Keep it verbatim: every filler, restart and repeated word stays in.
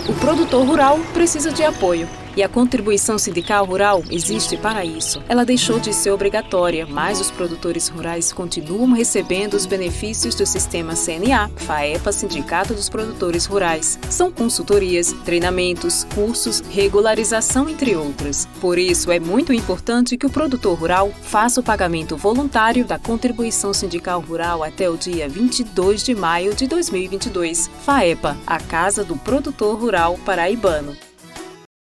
O produtor rural precisa de apoio. E a contribuição sindical rural existe para isso. Ela deixou de ser obrigatória, mas os produtores rurais continuam recebendo os benefícios do sistema C N A, FAEPA, Sindicato dos Produtores Rurais. São consultorias, treinamentos, cursos, regularização, entre outras. Por isso, é muito importante que o produtor rural faça o pagamento voluntário da contribuição sindical rural até o dia vinte e dois de maio de dois mil e vinte e dois. FAEPA, a Casa do Produtor Rural Paraibano.